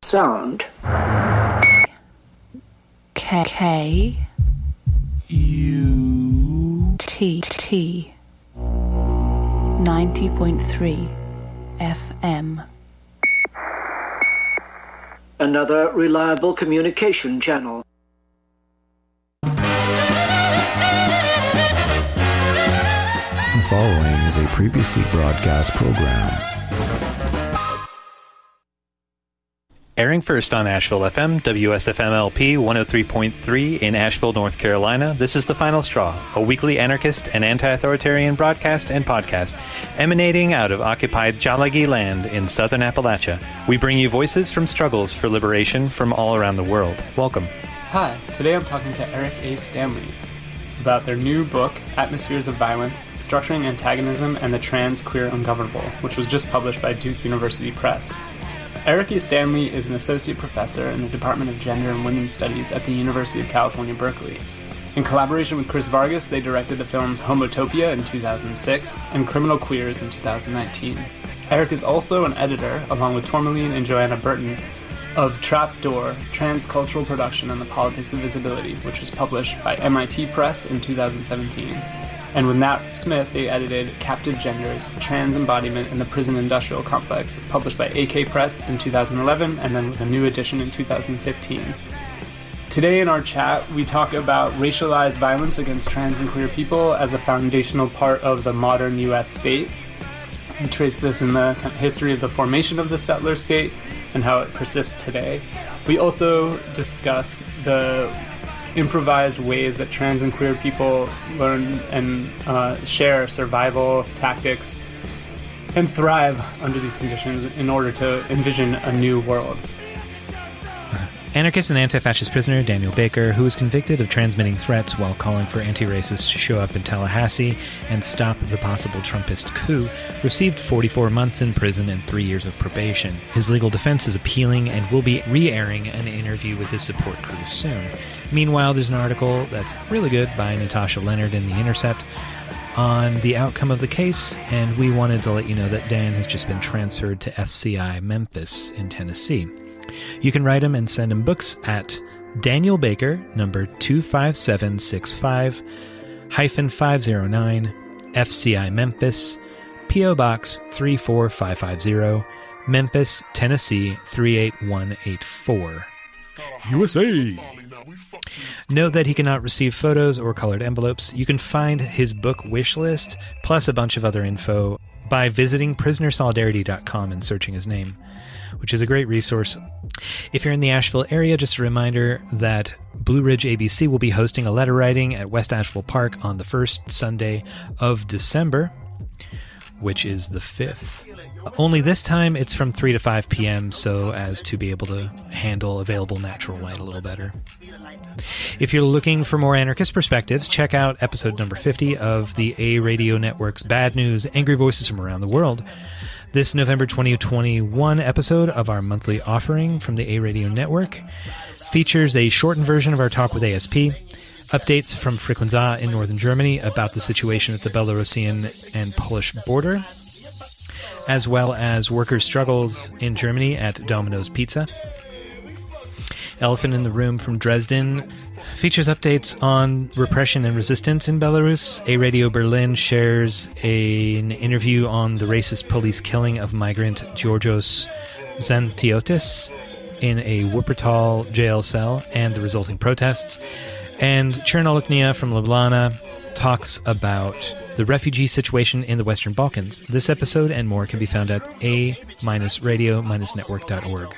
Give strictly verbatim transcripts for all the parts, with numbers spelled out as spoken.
sound. K K U T T ninety point three F M. Another reliable communication channel. The following is a previously broadcast program. Airing first on Asheville F M, W S F M L P one oh three point three in Asheville, North Carolina, this is The Final Straw, a weekly anarchist and anti-authoritarian broadcast and podcast emanating out of occupied Tsalagi land in southern Appalachia. We bring you voices from struggles for liberation from all around the world. Welcome. Hi, today I'm talking to Eric A. Stanley about their new book, Atmospheres of Violence, Structuring Antagonism and the Trans Queer Ungovernable, which was just published by Duke University Press. Eric E. Stanley is an associate professor in the Department of Gender and Women's Studies at the University of California, Berkeley. In collaboration with Chris Vargas, they directed the films Homotopia in two thousand six and Criminal Queers in two thousand nineteen. Eric is also an editor, along with Tourmaline and Joanna Burton, of Trapdoor, Transcultural Production and the Politics of Visibility, which was published by M I T Press in two thousand seventeen. And with Nat Smith, they edited Captive Genders, Trans Embodiment in the Prison Industrial Complex, published by A K Press in two thousand eleven, and then with a new edition in two thousand fifteen. Today in our chat, we talk about racialized violence against trans and queer people as a foundational part of the modern U S state. We trace this in the history of the formation of the settler state and how it persists today. We also discuss the improvised ways that trans and queer people learn and uh, share survival tactics and thrive under these conditions in order to envision a new world. Anarchist and anti-fascist prisoner Daniel Baker, who was convicted of transmitting threats while calling for anti-racists to show up in Tallahassee and stop the possible Trumpist coup, received forty-four months in prison and three years of probation. His legal defense is appealing and will be re-airing an interview with his support crew soon. Meanwhile, there's an article that's really good by Natasha Leonard in The Intercept on the outcome of the case, and we wanted to let you know that Dan has just been transferred to F C I Memphis in Tennessee. You can write him and send him books at Daniel Baker, number two five seven six five, hyphen five oh nine, F C I Memphis, P O Box three four five five zero, Memphis, Tennessee three eight one eight four. U S A. Note that he cannot receive photos or colored envelopes. You can find his book wish list, plus a bunch of other info, by visiting prisoner solidarity dot com and searching his name, which is a great resource. If you're in the Asheville area, just a reminder that Blue Ridge A B C will be hosting a letter writing at West Asheville Park on the first Sunday of December, which is the fifth. Only this time it's from three to five p.m. so as to be able to handle available natural light a little better. If you're looking for more anarchist perspectives, check out episode number fifty of the A Radio Network's Bad News, Angry Voices from Around the World. This November twenty twenty-one episode of our monthly offering from the A Radio Network features a shortened version of our talk with A S P, updates from Fricklenza in northern Germany about the situation at the Belarusian and Polish border, as well as workers' struggles in Germany at Domino's Pizza. Elephant in the Room from Dresden features updates on repression and resistance in Belarus. A Radio Berlin shares a, an interview on the racist police killing of migrant Georgios Zantiotis in a Wuppertal jail cell and the resulting protests. And Chernoluknia from Ljubljana talks about the refugee situation in the Western Balkans. This episode and more can be found at a radio network dot org.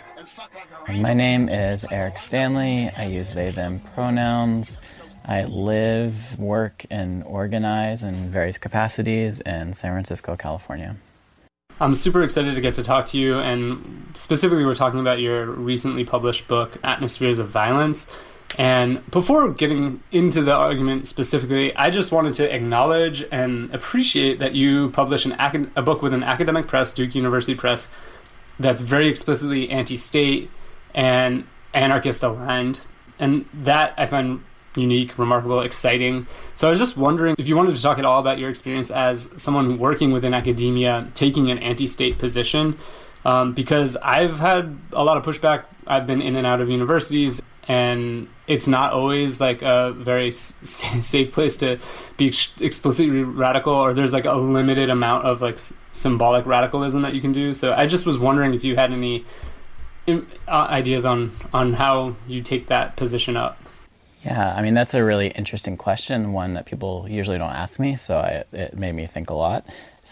My name is Eric Stanley. I use they, them pronouns. I live, work, and organize in various capacities in San Francisco, California. I'm super excited to get to talk to you, and specifically we're talking about your recently published book, Atmospheres of Violence. And before getting into the argument specifically, I just wanted to acknowledge and appreciate that you publish an acad- a book with an academic press, Duke University Press, that's very explicitly anti-state and anarchist-aligned. And that I find unique, remarkable, exciting. So I was just wondering if you wanted to talk at all about your experience as someone working within academia, taking an anti-state position, um, because I've had a lot of pushback I've been in and out of universities, and it's not always like a very s- safe place to be ex- explicitly radical, or there's like a limited amount of like s- symbolic radicalism that you can do. So I just was wondering if you had any in, uh, ideas on, on how you take that position up. Yeah, I mean, that's a really interesting question, one that people usually don't ask me, so I, it made me think a lot.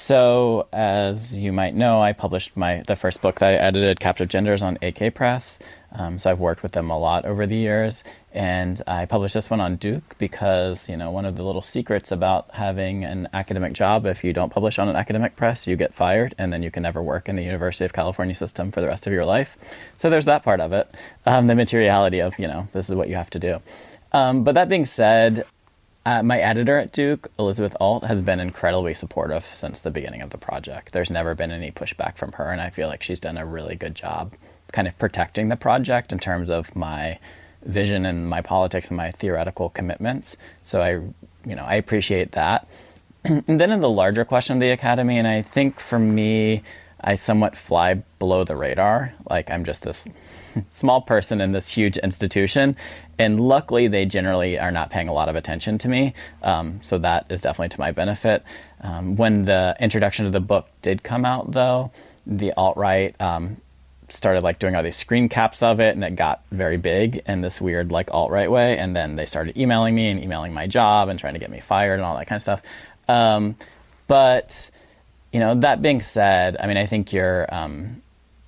So, as you might know, I published my the first book that I edited, Captive Genders, on A K Press. Um, so I've worked with them a lot over the years, and I published this one on Duke because, you know, one of the little secrets about having an academic job, if you don't publish on an academic press, you get fired, and then you can never work in the University of California system for the rest of your life. So there's that part of it, um, the materiality of, you know, this is what you have to do. Um, but that being said, Uh, my editor at Duke, Elizabeth Alt, has been incredibly supportive since the beginning of the project. There's never been any pushback from her, and I feel like she's done a really good job kind of protecting the project in terms of my vision and my politics and my theoretical commitments. So I, you know, I appreciate that. And then in the larger question of the Academy, and I think for me, I somewhat fly below the radar. Like, I'm just this small person in this huge institution, and luckily they generally are not paying a lot of attention to me, um, so that is definitely to my benefit. Um, when the introduction to the book did come out, though, the alt-right um, started like doing all these screen caps of it, and it got very big in this weird like alt-right way, and then they started emailing me and emailing my job and trying to get me fired and all that kind of stuff. Um, but you know, that being said, I mean, I think you're, um,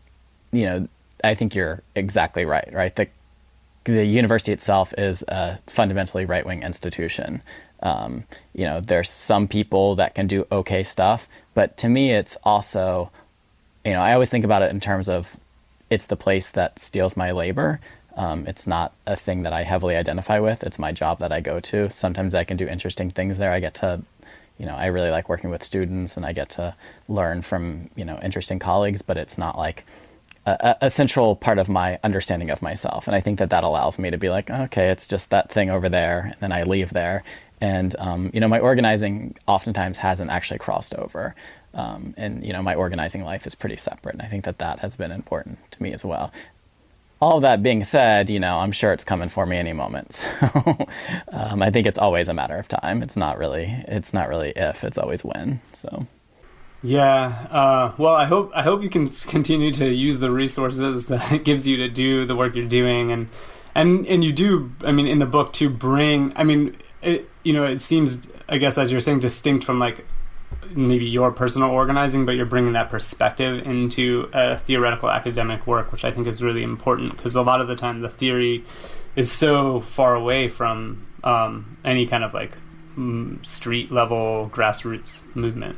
you know, I think you're exactly right, right? The, the university itself is a fundamentally right-wing institution. Um, you know, there's some people that can do okay stuff, but to me, it's also, you know, I always think about it in terms of it's the place that steals my labor. Um, it's not a thing that I heavily identify with. It's my job that I go to. Sometimes I can do interesting things there. I get to, you know, I really like working with students, and I get to learn from, you know, interesting colleagues, but it's not like a, a central part of my understanding of myself. And I think that that allows me to be like, okay, it's just that thing over there, and then I leave there. And, um, you know, my organizing oftentimes hasn't actually crossed over. Um, and, you know, my organizing life is pretty separate. And I think that that has been important to me as well. All of that being said, you know, I'm sure it's coming for me any moment. So um, I think it's always a matter of time. It's not really, it's not really if, it's always when. So. Yeah. Uh, well, I hope I hope you can continue to use the resources that it gives you to do the work you're doing, and and and you do. I mean, in the book to bring. I mean, it, you know, it seems, I guess, as you're saying, distinct from like maybe your personal organizing, but you're bringing that perspective into a theoretical academic work, which I think is really important, because a lot of the time the theory is so far away from um, any kind of like street level grassroots movement.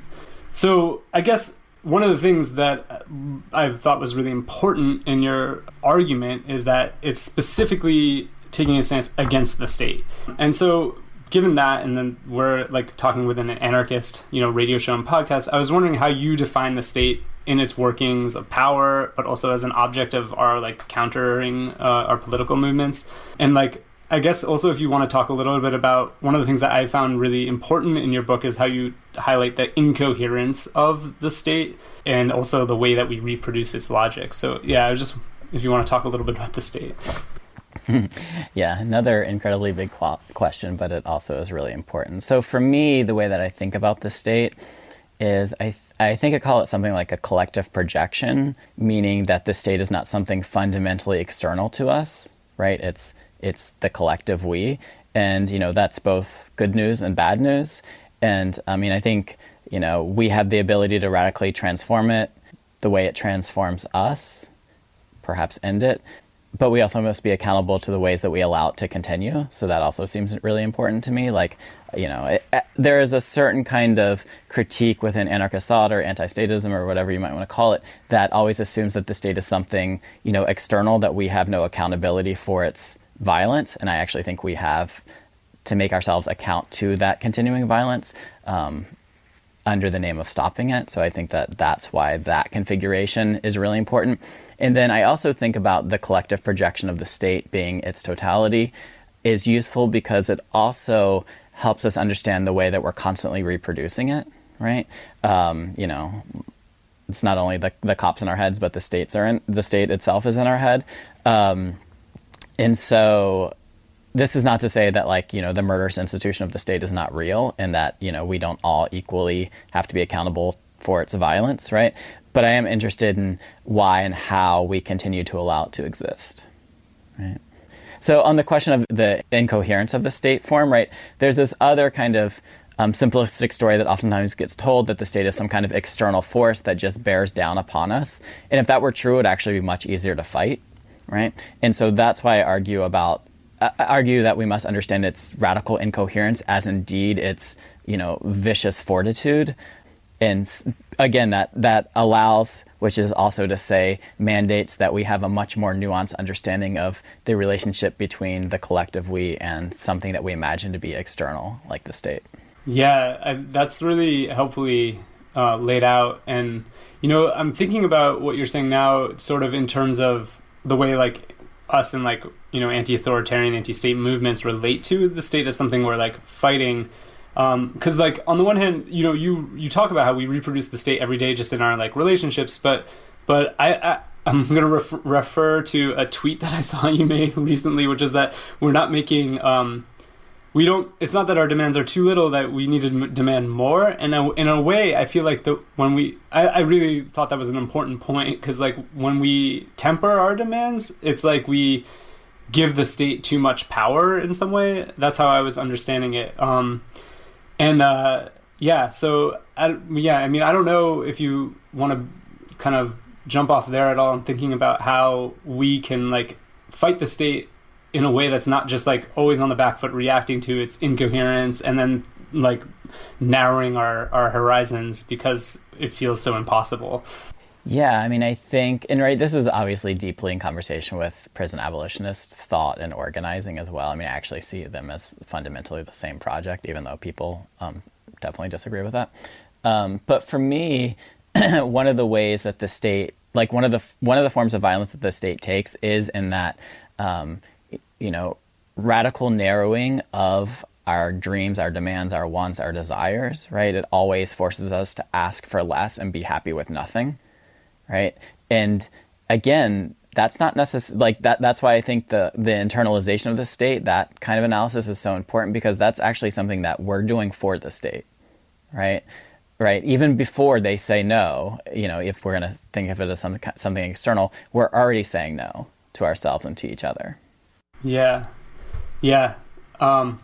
So I guess one of the things that I've thought was really important in your argument is that it's specifically taking a stance against the state. And so given that, and then we're like talking within an anarchist, you know, radio show and podcast, I was wondering how you define the state in its workings of power, but also as an object of our like countering uh, our political movements. And like, I guess also if you want to talk a little bit about one of the things that I found really important in your book is how you highlight the incoherence of the state and also the way that we reproduce its logic. So yeah, I was just, if you want to talk a little bit about the state. Yeah, another incredibly big qu- question, but it also is really important. So for me, the way that I think about the state is I th- I think I call it something like a collective projection, meaning that the state is not something fundamentally external to us, right? It's it's the collective we, and you know that's both good news and bad news. And I mean, I think you know we have the ability to radically transform it the way it transforms us, perhaps end it. But we also must be accountable to the ways that we allow it to continue. So that also seems really important to me. Like, you know, it, it, there is a certain kind of critique within anarchist thought or anti-statism or whatever you might want to call it that always assumes that the state is something, you know, external, that we have no accountability for its violence. And I actually think we have to make ourselves account to that continuing violence um, under the name of stopping it. So I think that that's why that configuration is really important. And then I also think about the collective projection of the state being its totality is useful because it also helps us understand the way that we're constantly reproducing it, right? Um, you know, it's not only the, the cops in our heads, but the states are in, the state itself is in our head. Um, and so this is not to say that, like, you know, the murderous institution of the state is not real and that, you know, we don't all equally have to be accountable for its violence, right? But I am interested in why and how we continue to allow it to exist, right? So on the question of the incoherence of the state form, right, there's this other kind of um, simplistic story that oftentimes gets told that the state is some kind of external force that just bears down upon us. And if that were true, it would actually be much easier to fight, right? And so that's why I argue about, I argue that we must understand its radical incoherence as indeed its, you know, vicious fortitude. And again, that, that allows, which is also to say, mandates that we have a much more nuanced understanding of the relationship between the collective we and something that we imagine to be external, like the state. Yeah, I, that's really helpfully uh, laid out. And, you know, I'm thinking about what you're saying now sort of in terms of the way, like, us and, like, you know, anti-authoritarian, anti-state movements relate to the state as something we're, like, fighting. Because, um, like, on the one hand, you know, you, you talk about how we reproduce the state every day just in our, like, relationships, but but I, I, I'm going to ref- refer to a tweet that I saw you made recently, which is that we're not making, um, we don't, it's not that our demands are too little, that we need to m- demand more. And uh, in a way, I feel like the when we, I, I really thought that was an important point, because, like, when we temper our demands, it's like we give the state too much power in some way. That's how I was understanding it. Um, And, uh, yeah, so, I, yeah, I mean, I don't know if you want to kind of jump off there at all. I'm thinking about how we can, like, fight the state in a way that's not just, like, always on the back foot reacting to its incoherence and then, like, narrowing our, our horizons because it feels so impossible. Yeah, I mean, I think, and right, this is obviously deeply in conversation with prison abolitionist thought and organizing as well. I mean, I actually see them as fundamentally the same project, even though people um, definitely disagree with that. Um, but for me, one of the ways that the state, like one of the one of the forms of violence that the state takes is in that, um, you know, radical narrowing of our dreams, our demands, our wants, our desires, right? It always forces us to ask for less and be happy with nothing. Right. And again, that's not necessarily like that. That's why I think the, the internalization of the state, that kind of analysis is so important, because that's actually something that we're doing for the state. Right. Right. Even before they say no, you know, if we're going to think of it as something, something external, we're already saying no to ourselves and to each other. Yeah. Yeah. Um,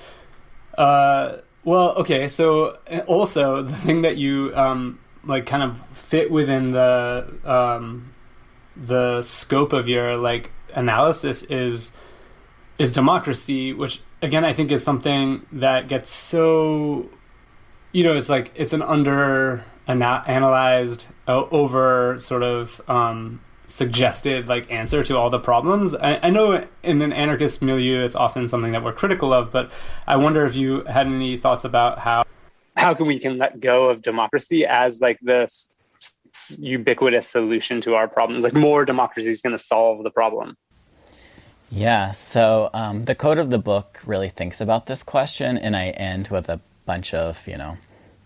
uh, well, OK, so also the thing that you um, like kind of fit within the um, the scope of your like analysis is is democracy, which again I think is something that gets so, you know, it's like it's an under ana- analyzed, uh, over sort of um, suggested like answer to all the problems. I, I know in an anarchist milieu it's often something that we're critical of, but I wonder if you had any thoughts about how how can we can let go of democracy as like this ubiquitous solution to our problems, like more democracy is going to solve the problem. Yeah, so um, the code of the book really thinks about this question, and I end with a bunch of, you know,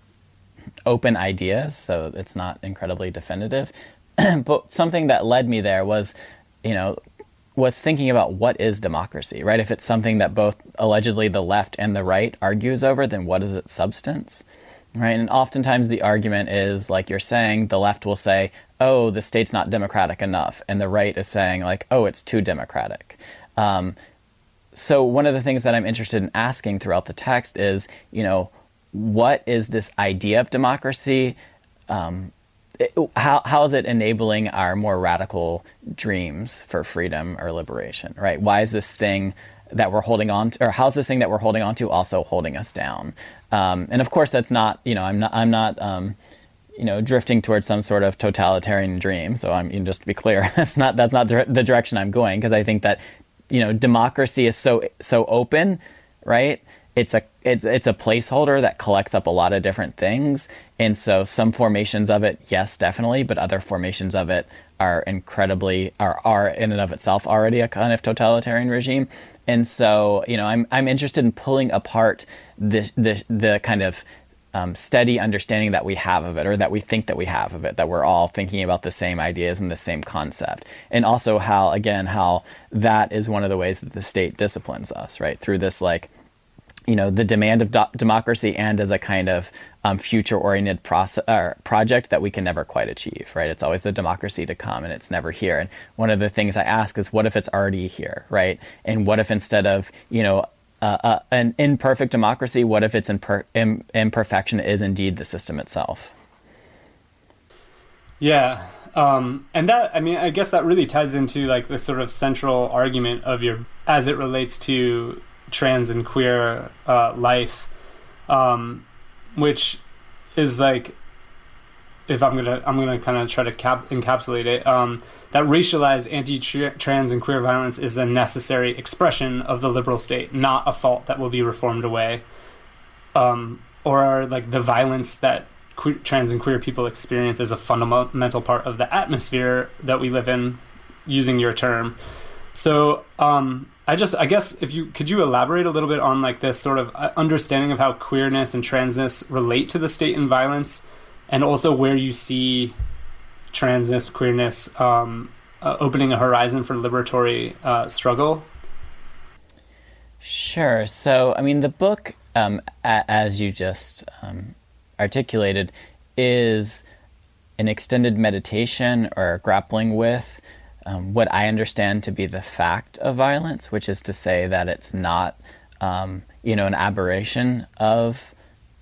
open ideas, so it's not incredibly definitive. But something that led me there was, you know, was thinking about what is democracy, right? If it's something that both allegedly the left and the right argues over, then what is its substance? Right, and oftentimes the argument is, like you're saying, the left will say, oh, the state's not democratic enough, and the right is saying, like, oh, it's too democratic. Um, so one of the things that I'm interested in asking throughout the text is, you know, what is this idea of democracy? Um, it, how how is it enabling our more radical dreams for freedom or liberation, right? Why is this thing that we're holding on to, or how's this thing that we're holding on to also holding us down? Um, and of course, that's not, you know, I'm not, I'm not, um, you know, drifting towards some sort of totalitarian dream. So I'm, you know, just to be clear, that's not, that's not the direction I'm going, because I think that, you know, democracy is so, so open, right? It's a, it's, it's a placeholder that collects up a lot of different things. And so some formations of it, yes, definitely, but other formations of it are incredibly, are, are in and of itself already a kind of totalitarian regime. And so, you know, I'm I'm interested in pulling apart the the the kind of um, steady understanding that we have of it, or that we think that we have of it, that we're all thinking about the same ideas and the same concept. And also how, again, how that is one of the ways that the state disciplines us, right? Through this, like, you know, the demand of do- democracy and as a kind of um, future-oriented process, uh, project that we can never quite achieve, right? It's always the democracy to come, and it's never here. And one of the things I ask is, what if it's already here, right? And what if instead of, you know, uh, uh, an imperfect democracy, what if its imper- im- imperfection is indeed the system itself? Yeah. Um, and that, I mean, I guess that really ties into like the sort of central argument of your, as it relates to trans and queer uh, life, um, which is like, if I'm gonna, I'm gonna kind of try to cap- encapsulate it, um, that racialized anti-trans and queer violence is a necessary expression of the liberal state, not a fault that will be reformed away, um, or like the violence that que- trans and queer people experience is a fundamental part of the atmosphere that we live in, using your term. So, um, I just, I guess, if you could you elaborate a little bit on like this sort of understanding of how queerness and transness relate to the state and violence, and also where you see transness, queerness um, uh, opening a horizon for liberatory uh, struggle? Sure. So, I mean, the book, um, a- as you just um, articulated, is an extended meditation or grappling with Um, what I understand to be the fact of violence, which is to say that it's not, um, you know, an aberration of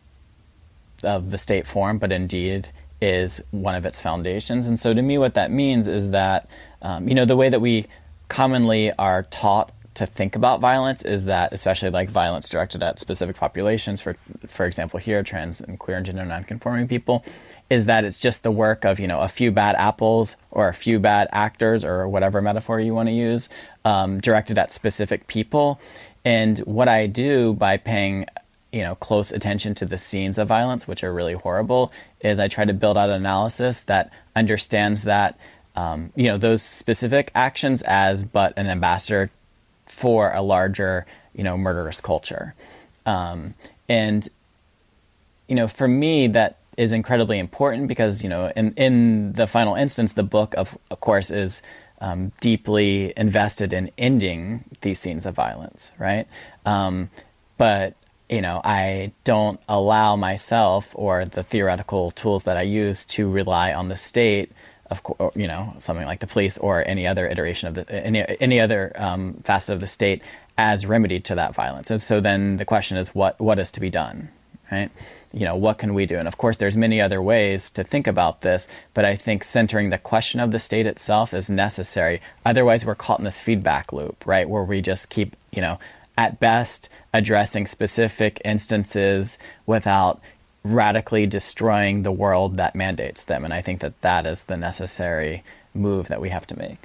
of the state form, but indeed is one of its foundations. And so to me, what that means is that, um, you know, the way that we commonly are taught to think about violence is that, especially like violence directed at specific populations, for for example, here, trans and queer and gender nonconforming people, is that it's just the work of, you know, a few bad apples or a few bad actors or whatever metaphor you want to use, um, directed at specific people. And what I do by paying, you know, close attention to the scenes of violence, which are really horrible, is I try to build out an analysis that understands that, um, you know, those specific actions as but an ambassador for a larger, you know, murderous culture. Um, and, you know, for me, that is incredibly important because, you know, in, in the final instance, the book, of, of course, is um, deeply invested in ending these scenes of violence, right? Um, but, you know, I don't allow myself or the theoretical tools that I use to rely on the state, of course, you know, something like the police or any other iteration of the, any, any other um, facet of the state as remedy to that violence. And so then the question is, what what is to be done, right? You know, what can we do? And of course, there's many other ways to think about this, but I think centering the question of the state itself is necessary. Otherwise, we're caught in this feedback loop, right? Where we just keep, you know, at best addressing specific instances without radically destroying the world that mandates them. And I think that that is the necessary move that we have to make.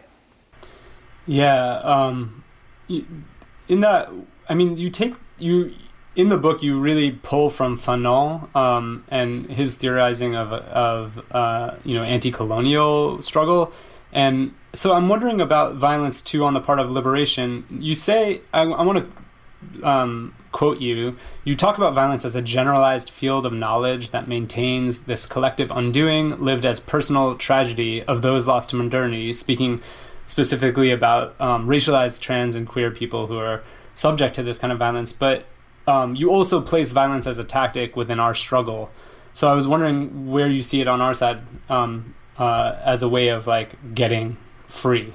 Yeah. Um, in that, I mean, you take, you, in the book, you really pull from Fanon um, and his theorizing of, of uh, you know, anti-colonial struggle. And so I'm wondering about violence, too, on the part of liberation. You say, I, I want to um, quote you, you talk about violence as a generalized field of knowledge that maintains this collective undoing lived as personal tragedy of those lost to modernity, speaking specifically about um, racialized trans and queer people who are subject to this kind of violence. But Um, you also place violence as a tactic within our struggle. So I was wondering where you see it on our side um, uh, as a way of like getting free.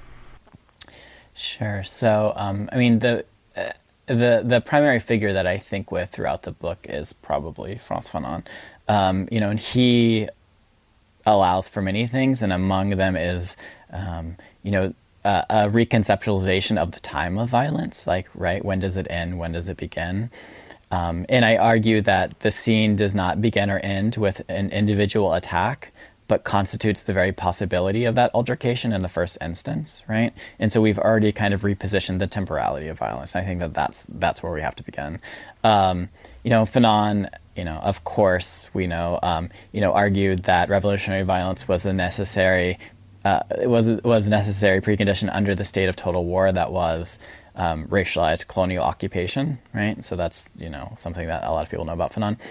Sure. So, um, I mean, the uh, the the primary figure that I think with throughout the book is probably Frantz Fanon. Um, you know, and he allows for many things, and among them is, um, you know, Uh, a reconceptualization of the time of violence, like, right, when does it end, when does it begin? Um, and I argue that the scene does not begin or end with an individual attack, but constitutes the very possibility of that altercation in the first instance, right? And so we've already kind of repositioned the temporality of violence. I think that that's, that's where we have to begin. Um, you know, Fanon, you know, of course, we know, um, you know, argued that revolutionary violence was a necessary Uh, it was was a necessary precondition under the state of total war that was um, racialized colonial occupation, right? So that's, you know, something that a lot of people know about Fanon.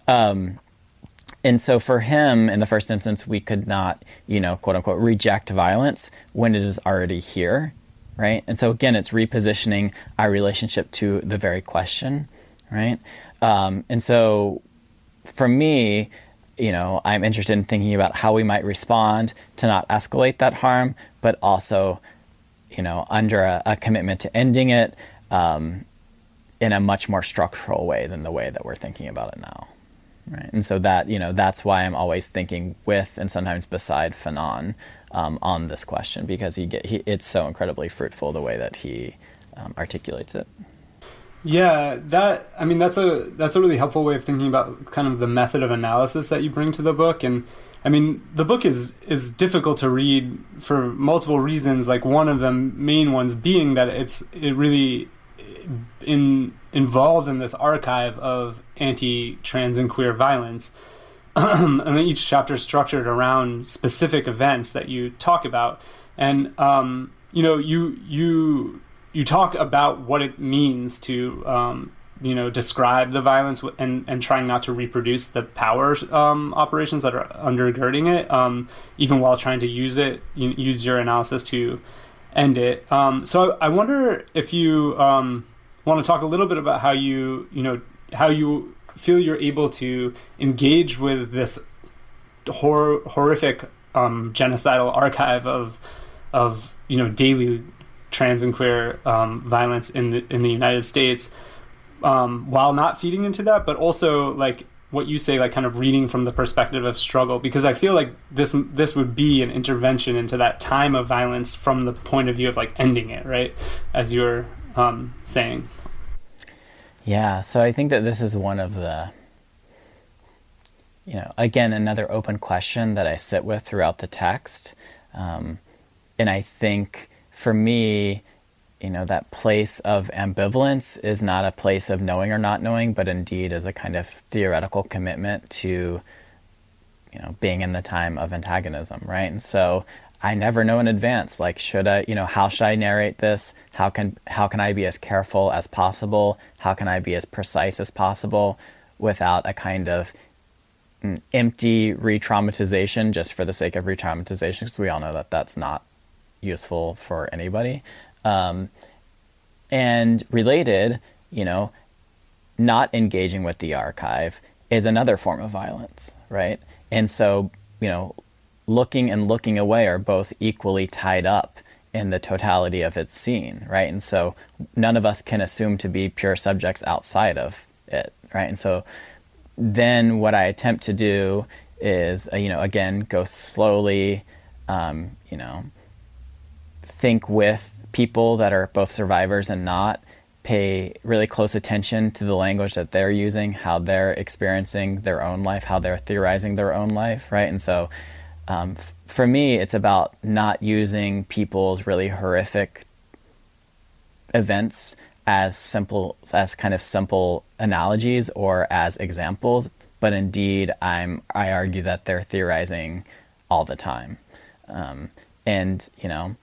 Um, and so for him, in the first instance, we could not, you know, quote unquote, reject violence when it is already here, right? And so again, it's repositioning our relationship to the very question, right? Um, and so for me, you know, I'm interested in thinking about how we might respond to not escalate that harm, but also, you know, under a, a commitment to ending it um, in a much more structural way than the way that we're thinking about it now, right? And so that, you know, that's why I'm always thinking with and sometimes beside Fanon um, on this question, because he get he, it's so incredibly fruitful the way that he um, articulates it. Yeah, that, I mean, that's a that's a really helpful way of thinking about kind of the method of analysis that you bring to the book. And I mean, the book is is difficult to read for multiple reasons. Like one of the main ones being that it's it really in involved in this archive of anti-trans and queer violence. And then each chapter is structured around specific events that you talk about. And um, you know, you you you talk about what it means to um, you know, describe the violence and, and trying not to reproduce the power um, operations that are undergirding it, um, even while trying to use it, you, use your analysis to end it. Um, so I, I wonder if you um, want to talk a little bit about how you, you know, how you feel you're able to engage with this hor- horrific um, genocidal archive of, of you know, daily trans and queer um, violence in the in the United States, um, while not feeding into that, but also like what you say, like kind of reading from the perspective of struggle, because I feel like this this would be an intervention into that time of violence from the point of view of like ending it, right? As you're um, saying. Yeah, so I think that this is one of the, you know, again, another open question that I sit with throughout the text. Um, and I think for me, you know, that place of ambivalence is not a place of knowing or not knowing, but indeed is a kind of theoretical commitment to, you know, being in the time of antagonism, right? And so I never know in advance, like, should I, you know, how should I narrate this? How can, how can I be as careful as possible? How can I be as precise as possible without a kind of mm, empty re-traumatization just for the sake of re-traumatization? Because we all know that that's not useful for anybody. Um, and related, you know, not engaging with the archive is another form of violence, right? And so, you know, looking and looking away are both equally tied up in the totality of its scene, right? And so none of us can assume to be pure subjects outside of it, right? And so then what I attempt to do is, uh, you know, again, go slowly, um, you know, think with people that are both survivors and not, pay really close attention to the language that they're using, how they're experiencing their own life, how they're theorizing their own life, right? And so um, f- for me, it's about not using people's really horrific events as simple, as kind of simple analogies or as examples, but indeed, I'm, I argue that they're theorizing all the time. Um, and, you know,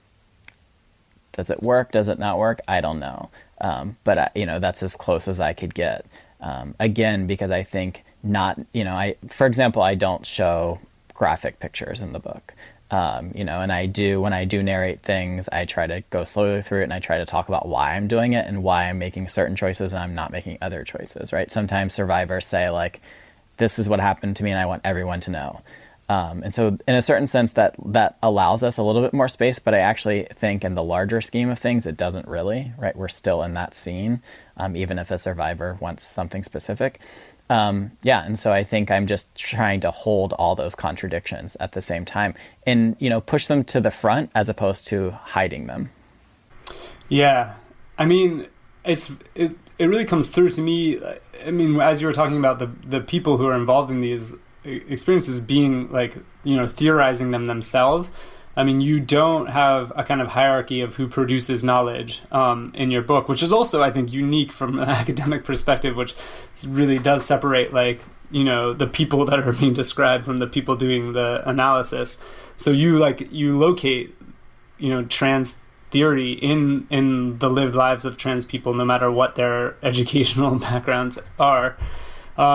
does it work? Does it not work? I don't know. Um, but, I, you know, that's as close as I could get. Um, again, because I think not, you know, I, for example, I don't show graphic pictures in the book. Um, you know, and I do, when I do narrate things, I try to go slowly through it and I try to talk about why I'm doing it and why I'm making certain choices and I'm not making other choices, right? Sometimes survivors say, like, this is what happened to me and I want everyone to know. Um, and so in a certain sense that that allows us a little bit more space, but I actually think in the larger scheme of things, it doesn't really, right? We're still in that scene, um, even if a survivor wants something specific. Um, yeah, and so I think I'm just trying to hold all those contradictions at the same time and, you know, push them to the front as opposed to hiding them. Yeah, I mean, it's it, it really comes through to me. I mean, as you were talking about the the people who are involved in these experiences being, like, you know, theorizing them themselves. I mean, you don't have a kind of hierarchy of who produces knowledge um, in your book, which is also, I think, unique from an academic perspective, which really does separate, like, you know, the people that are being described from the people doing the analysis. So you, like, you locate, you know, trans theory in, in the lived lives of trans people, no matter what their educational backgrounds are. Um,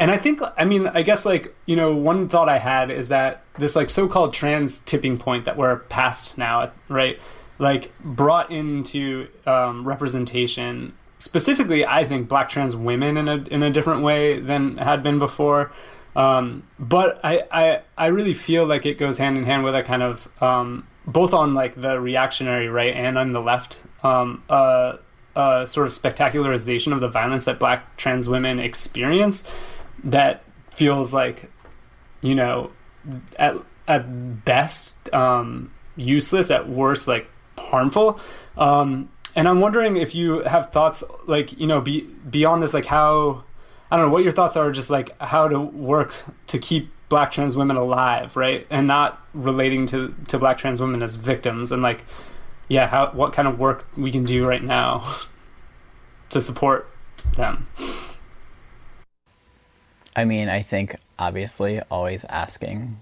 and I think, I mean, I guess like, you know, one thought I had is that this like so-called trans tipping point that we're past now, right? Like brought into um, representation, specifically, I think Black trans women in a in a different way than had been before. Um, but I, I I really feel like it goes hand in hand with a kind of um, both on like the reactionary right and on the left, um, uh, uh, sort of spectacularization of the violence that Black trans women experience that feels like, you know, at at best um, useless, at worst like harmful. Um, and I'm wondering if you have thoughts like, you know, be, beyond this, like how, I don't know what your thoughts are, just like how to work to keep Black trans women alive, right? And not relating to, to Black trans women as victims, and like, yeah, how, what kind of work we can do right now to support them. I mean, I think obviously always asking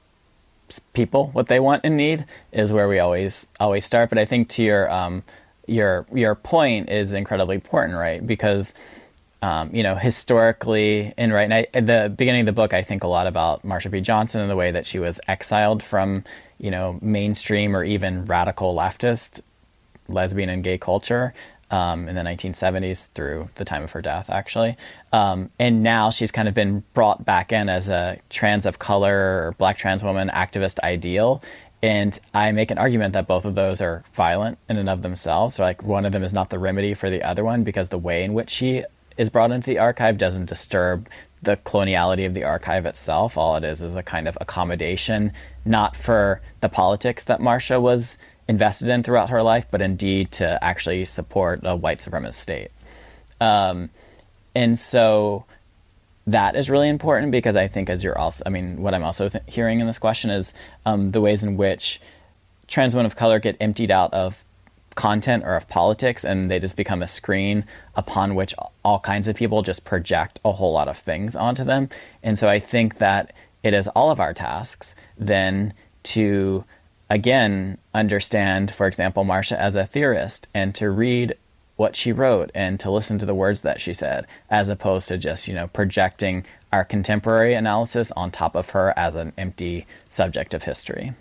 people what they want and need is where we always always start. But I think to your um, your your point is incredibly important, right? Because um, you know, historically, and right, and I, at the beginning of the book, I think a lot about Marsha P. Johnson and the way that she was exiled from, you know, mainstream or even radical leftist lesbian and gay culture um, in the nineteen seventies through the time of her death, actually. Um, and now she's kind of been brought back in as a trans of color or Black trans woman activist ideal. And I make an argument that both of those are violent in and of themselves. So like one of them is not the remedy for the other one, because the way in which she is brought into the archive doesn't disturb the coloniality of the archive itself. All it is is a kind of accommodation, not for the politics that Marsha was invested in throughout her life, but indeed to actually support a white supremacist state. Um, and so that is really important, because I think as you're also, I mean, what I'm also th- hearing in this question is um, the ways in which trans women of color get emptied out of content or of politics, and they just become a screen upon which all kinds of people just project a whole lot of things onto them. And so I think that it is all of our tasks then to, again, understand, for example, Marsha as a theorist, and to read what she wrote and to listen to the words that she said, as opposed to just, you know, projecting our contemporary analysis on top of her as an empty subject of history.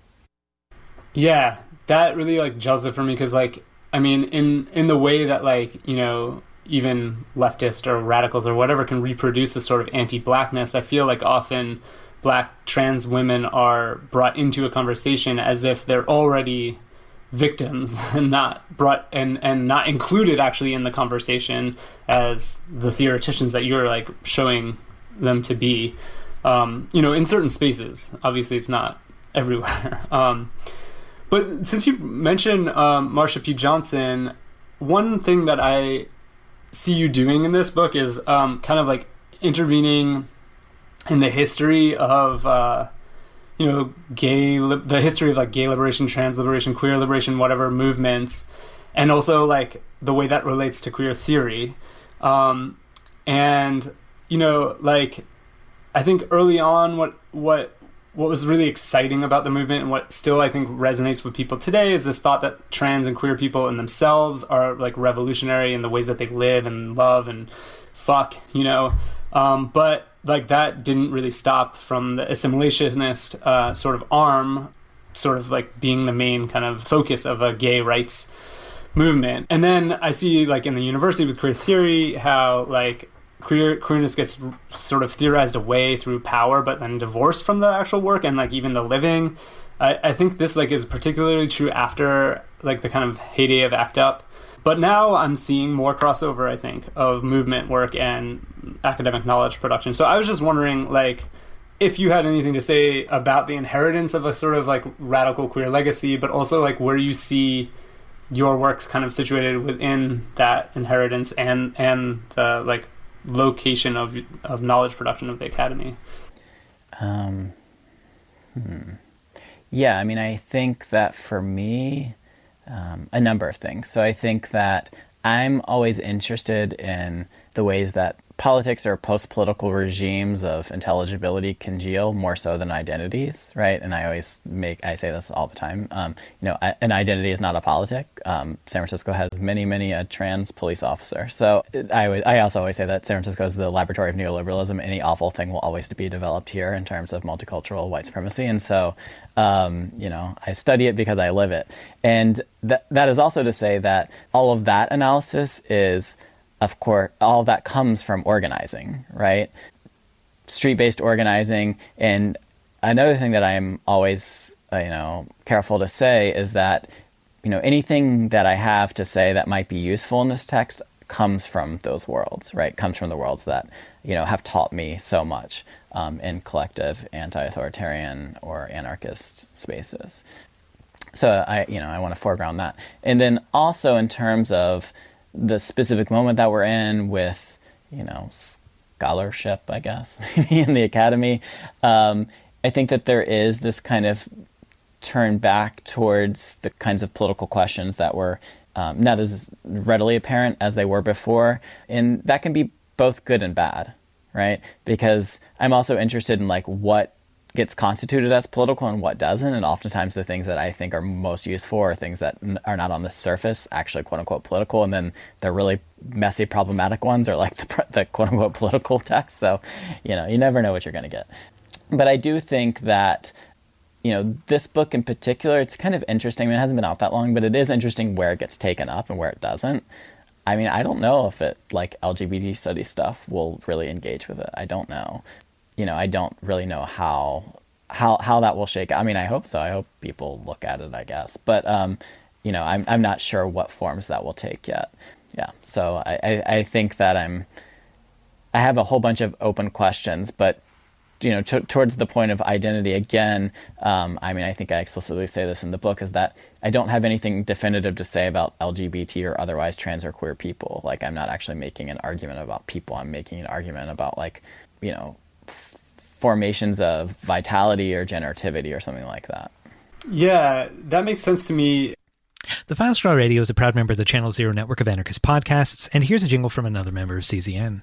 Yeah, that really like gels it for me, because like, I mean, in in the way that like, you know, even leftists or radicals or whatever can reproduce this sort of anti-Blackness, I feel like often Black trans women are brought into a conversation as if they're already victims and not brought and and not included actually in the conversation as the theoreticians that you're like showing them to be. Um, you know, in certain spaces. Obviously, it's not everywhere. um, but since you mentioned um, Marsha P. Johnson, one thing that I see you doing in this book is um, kind of like intervening in the history of, uh, you know, gay, li- the history of like gay liberation, trans liberation, queer liberation, whatever movements, and also like the way that relates to queer theory. Um, and, you know, like, I think early on what, what, what was really exciting about the movement, and what still I think resonates with people today, is this thought that trans and queer people in themselves are like revolutionary in the ways that they live and love and fuck, you know. Um, but like that didn't really stop from the assimilationist uh, sort of arm, sort of like being the main kind of focus of a gay rights movement. And then I see like in the university with queer theory how like queer queerness gets sort of theorized away through power, but then divorced from the actual work and like even the living. I, I think this like is particularly true after like the kind of heyday of ACT UP. But now I'm seeing more crossover, I think, of movement work and academic knowledge production. So I was just wondering, like, if you had anything to say about the inheritance of a sort of like radical queer legacy, but also like where you see your works kind of situated within that inheritance and and the like location of of knowledge production of the academy. Um, hmm. Yeah, I mean, I think that for me, um, a number of things. So I think that I'm always interested in the ways that politics or post-political regimes of intelligibility congeal more so than identities, right? And I always make, I say this all the time, um, you know, an identity is not a politic. Um, San Francisco has many, many a trans police officer. So I, always, I also always say that San Francisco is the laboratory of neoliberalism. Any awful thing will always be developed here in terms of multicultural white supremacy. And so, um, you know, I study it because I live it. And that that is also to say that all of that analysis is, of course, all of that comes from organizing, right? Street-based organizing. And another thing that I'm always, uh, you know, careful to say is that, you know, anything that I have to say that might be useful in this text comes from those worlds, right? Comes from the worlds that, you know, have taught me so much um, in collective anti-authoritarian or anarchist spaces. So I, you know, I want to foreground that. And then also in terms of the specific moment that we're in with, you know, scholarship, I guess, in the academy, um, I think that there is this kind of turn back towards the kinds of political questions that were um, not as readily apparent as they were before. And that can be both good and bad, right? Because I'm also interested in like what gets constituted as political and what doesn't, and oftentimes the things that I think are most useful are things that n- are not on the surface actually quote-unquote political, and then the really messy problematic ones are like the, the quote-unquote political text. So, you know, you never know what you're going to get. But I do think that, you know, this book in particular, it's kind of interesting. I mean, it hasn't been out that long, but it is interesting where it gets taken up and where it doesn't. I mean, I don't know if it, like, L G B T study stuff will really engage with it. I don't know. You know, I don't really know how how how that will shake out. I mean, I hope so. I hope people look at it, I guess. But, um, you know, I'm I'm not sure what forms that will take yet. Yeah, so I, I, I think that I'm... I have a whole bunch of open questions, but, you know, t- towards the point of identity, again, um, I mean, I think I explicitly say this in the book, is that I don't have anything definitive to say about L G B T or otherwise trans or queer people. Like, I'm not actually making an argument about people. I'm making an argument about, like, you know, formations of vitality or generativity or something like that. Yeah, that makes sense to me. The Final Straw Radio is a proud member of the Channel Zero network of anarchist podcasts, and here's a jingle from another member of C Z N.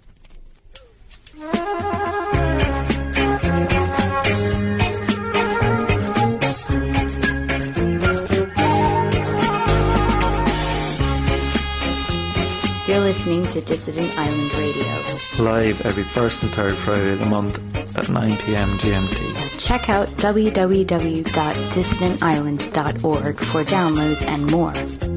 You're listening to Dissident Island Radio. Live every first and third Friday of the month at nine p.m. G M T. Check out w w w dot dissident island dot org for downloads and more.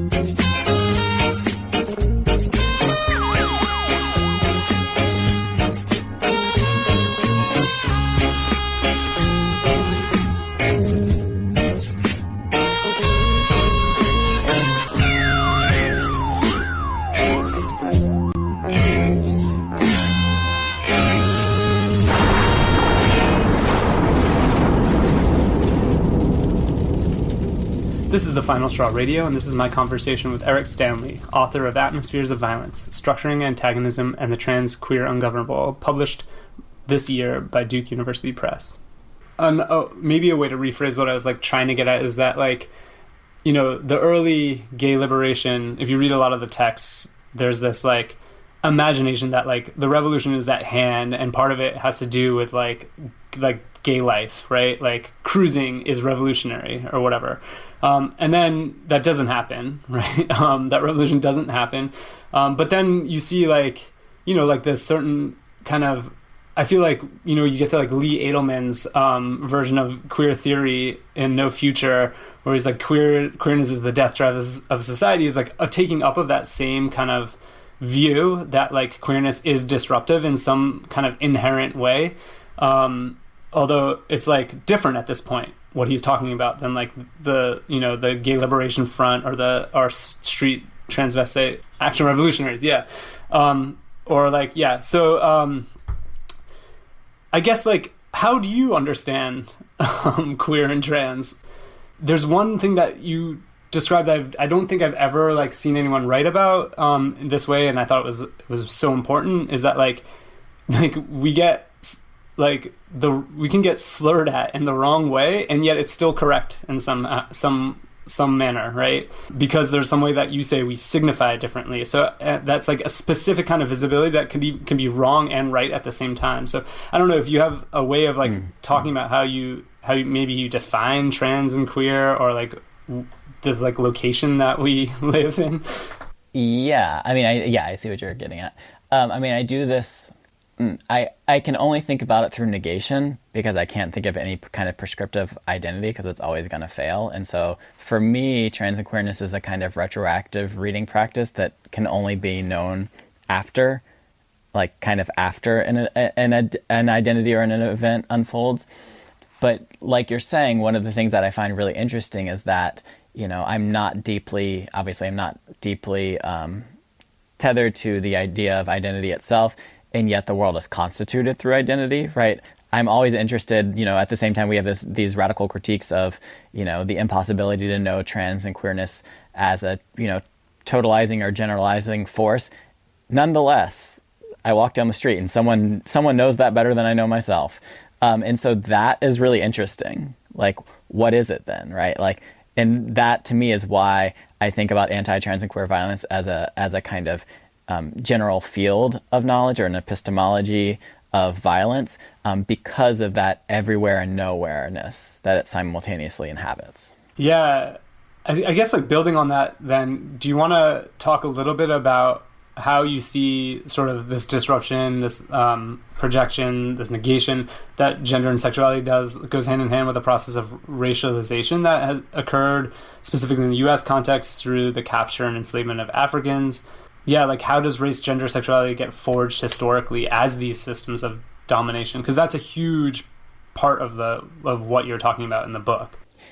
This is the Final Straw Radio, and this is my conversation with Eric Stanley, author of Atmospheres of Violence, Structuring Antagonism and the Trans Queer Ungovernable, published this year by Duke University Press. Um, oh, maybe a way to rephrase what I was like trying to get at is that, like, you know, the early gay liberation, if you read a lot of the texts, there's this, like, imagination that, like, the revolution is at hand, and part of it has to do with, like, like gay life, right? Like, cruising is revolutionary or whatever. Um, and then that doesn't happen, right? Um, that revolution doesn't happen. Um, but then you see, like, you know, like this certain kind of, I feel like, you know, you get to like Lee Edelman's um, version of queer theory in No Future, where he's like, queer queerness is the death drive of society, is like a taking up of that same kind of view that like queerness is disruptive in some kind of inherent way. Um, although it's like different at this point, what he's talking about, than like the, you know, the Gay Liberation Front or the our street transvestite action revolutionaries. Yeah. Um, or like, yeah. So um, I guess like, how do you understand um, queer and trans? There's one thing that you described that I've, I don't think I've ever like seen anyone write about um, in this way, and I thought it was it was so important, is that like like we get like the we can get slurred at in the wrong way, and yet it's still correct in some uh, some some manner, right? Because there's some way that you say we signify it differently. So uh, that's like a specific kind of visibility that can be can be wrong and right at the same time. So I don't know if you have a way of like mm. talking about how you how you, maybe you define trans and queer, or like the like location that we live in. Yeah, I mean, I yeah, I see what you're getting at. Um, I mean, I do this. I, I can only think about it through negation, because I can't think of any kind of prescriptive identity, because it's always going to fail. And so for me, trans and queerness is a kind of retroactive reading practice that can only be known after, like kind of after an, an, an identity or an event unfolds. But like you're saying, one of the things that I find really interesting is that, you know, I'm not deeply, obviously I'm not deeply um, tethered to the idea of identity itself. And yet the world is constituted through identity, right? I'm always interested, you know, at the same time we have this these radical critiques of, you know, the impossibility to know trans and queerness as a, you know, totalizing or generalizing force. Nonetheless, I walk down the street and someone someone knows that better than I know myself. Um, and so that is really interesting. Like, what is it then, right? Like, and that to me is why I think about anti-trans and queer violence as a as a kind of Um, general field of knowledge, or an epistemology of violence, um, because of that everywhere and nowhere-ness that it simultaneously inhabits. Yeah, I, I guess like building on that then, do you want to talk a little bit about how you see sort of this disruption, this um, projection, this negation that gender and sexuality does, goes hand in hand with the process of racialization that has occurred specifically in the U S context through the capture and enslavement of Africans? Yeah, like how does race, gender, sexuality get forged historically as these systems of domination? Because that's a huge part of the of what you're talking about in the book.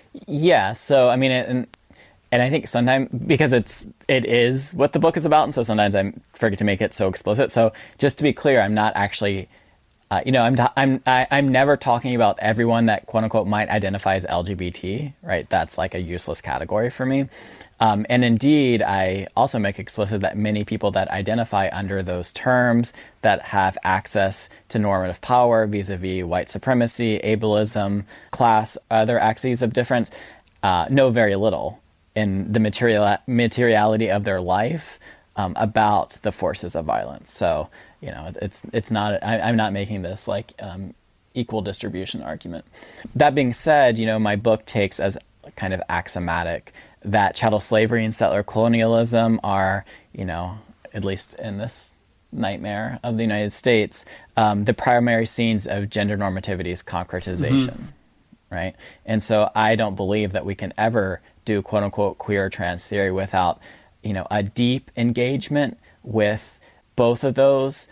Yeah, so I mean, and and I think sometimes because it's it is what the book is about, and so sometimes I forget to make it so explicit. So just to be clear, I'm not actually, uh, you know, I'm I'm I, I'm never talking about everyone that quote unquote might identify as L G B T, right? That's like a useless category for me. Um, and indeed, I also make explicit that many people that identify under those terms, that have access to normative power vis-a-vis white supremacy, ableism, class, other axes of difference, uh, know very little in the material materiality of their life um, about the forces of violence. So, you know, it's it's not. I, I'm not making this like um, equal distribution argument. That being said, you know, my book takes as kind of axiomatic that chattel slavery and settler colonialism are, you know, at least in this nightmare of the United States, um, the primary scenes of gender normativity's concretization, mm-hmm. right? And so I don't believe that we can ever do quote unquote queer or trans theory without, you know, a deep engagement with both of those